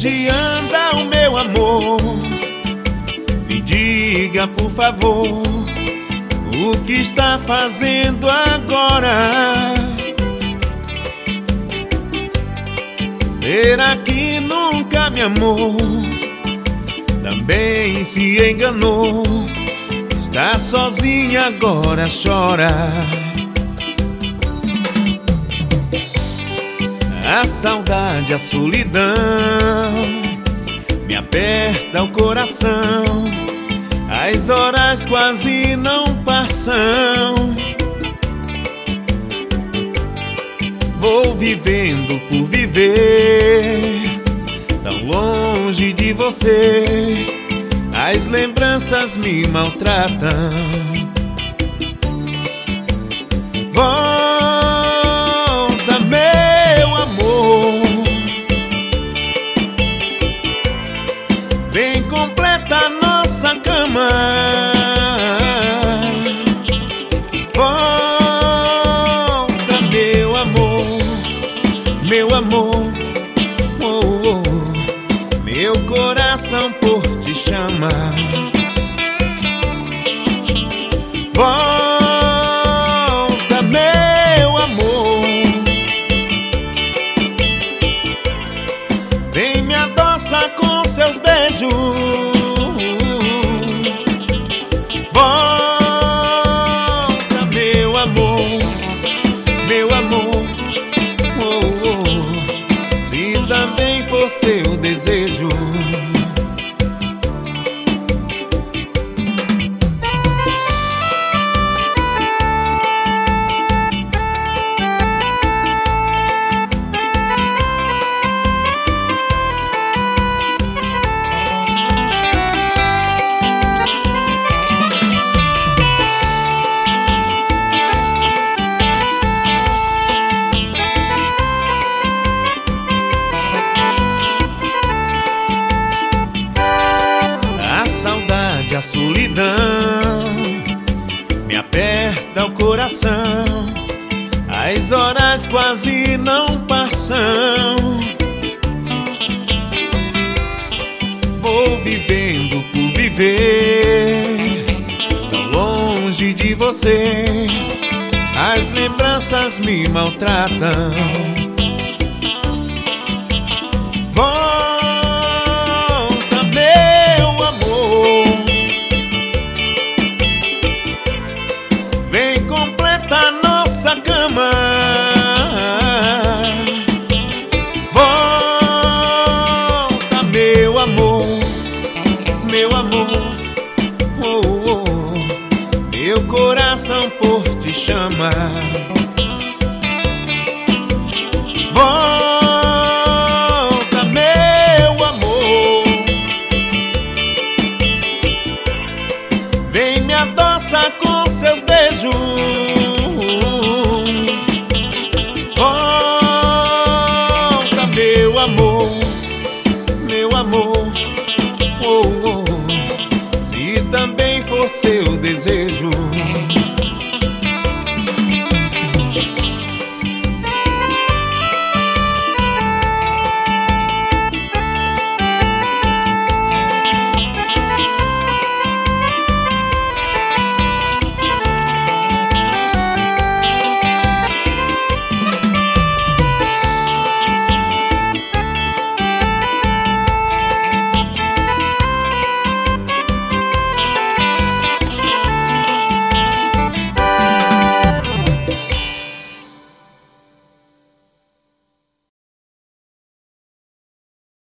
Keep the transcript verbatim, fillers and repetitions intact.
Onde anda o meu amor? Me diga, por favor, o que está fazendo agora? Será que nunca me amou? Também se enganou? Está sozinha agora, chora. A saudade, a solidão me aperta o coração. As horas quase não passam. Vou vivendo por viver, tão longe de você. As lembranças me maltratam. Volta, meu amor, vem, completa a nossa cama. Volta, meu amor, meu amor, oh, oh. Meu coração por ti chama. Volta, meu amor, vem, me adoça com seus beijos. Volta, meu amor, meu amor, oh, oh. Se também for seu desejo. A solidão me aperta o coração. As horas quase não passam. Vou vivendo por viver, tão longe de você. As lembranças me maltratam. Completa a nossa cama. Volta, meu amor, meu amor, oh, oh. Meu coração por ti chama. Volta, meu amor, vem, me adoça com seus beijos. Volta, meu amor, meu amor, oh, oh. Se também for seu desejo.